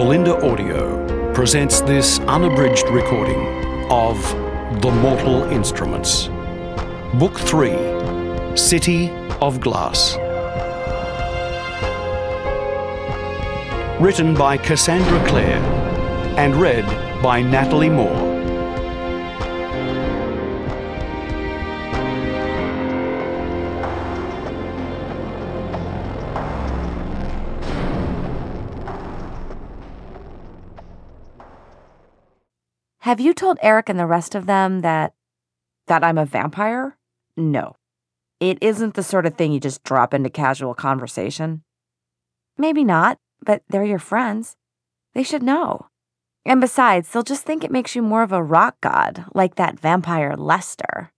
Bolinda Audio presents this unabridged recording of The Mortal Instruments, Book 3, City of Glass. Written by Cassandra Clare and read by Natalie Moore. Have you told Eric and the rest of them that I'm a vampire? No. It isn't the sort of thing you just drop into casual conversation. Maybe not, but they're your friends. They should know. And besides, they'll just think it makes you more of a rock god, like that vampire Lester.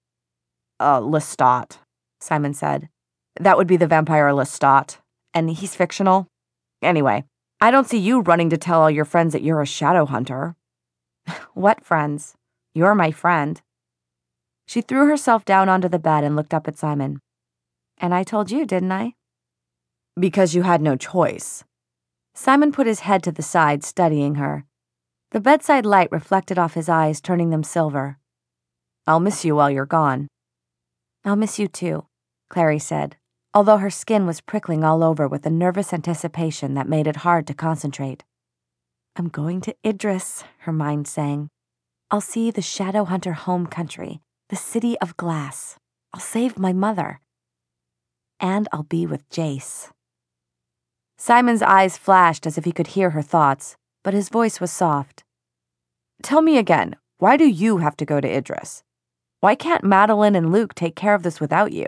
Lestat, Simon said. That would be the vampire Lestat, and he's fictional. Anyway, I don't see you running to tell all your friends that you're a shadow hunter. What friends? You're my friend. She threw herself down onto the bed and looked up at Simon. And I told you, didn't I? Because you had no choice. Simon put his head to the side, studying her. The bedside light reflected off his eyes, turning them silver. I'll miss you while you're gone. I'll miss you too, Clary said, although her skin was prickling all over with a nervous anticipation that made it hard to concentrate. I'm going to Idris, her mind sang. I'll see the Shadow Hunter home country, the City of Glass. I'll save my mother. And I'll be with Jace. Simon's eyes flashed as if he could hear her thoughts, but his voice was soft. Tell me again, why do you have to go to Idris? Why can't Madeline and Luke take care of this without you?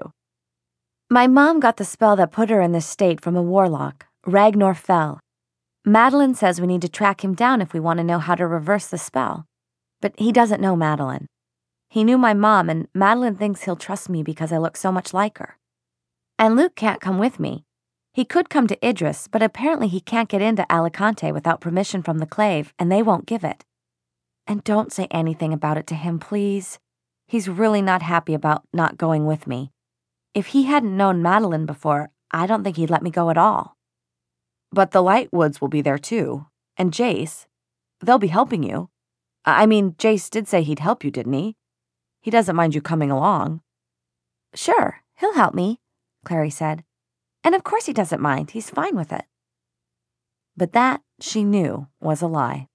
My mom got the spell that put her in this state from a warlock, Ragnar Fell. Madeline says we need to track him down if we want to know how to reverse the spell. But he doesn't know Madeline. He knew my mom, and Madeline thinks he'll trust me because I look so much like her. And Luke can't come with me. He could come to Idris, but apparently he can't get into Alicante without permission from the Clave, and they won't give it. And don't say anything about it to him, please. He's really not happy about not going with me. If he hadn't known Madeline before, I don't think he'd let me go at all. But the Lightwoods will be there too, and Jace. They'll be helping you. I mean, Jace did say he'd help you, didn't he? He doesn't mind you coming along. Sure, he'll help me, Clary said. And of course he doesn't mind, he's fine with it. But that, she knew, was a lie.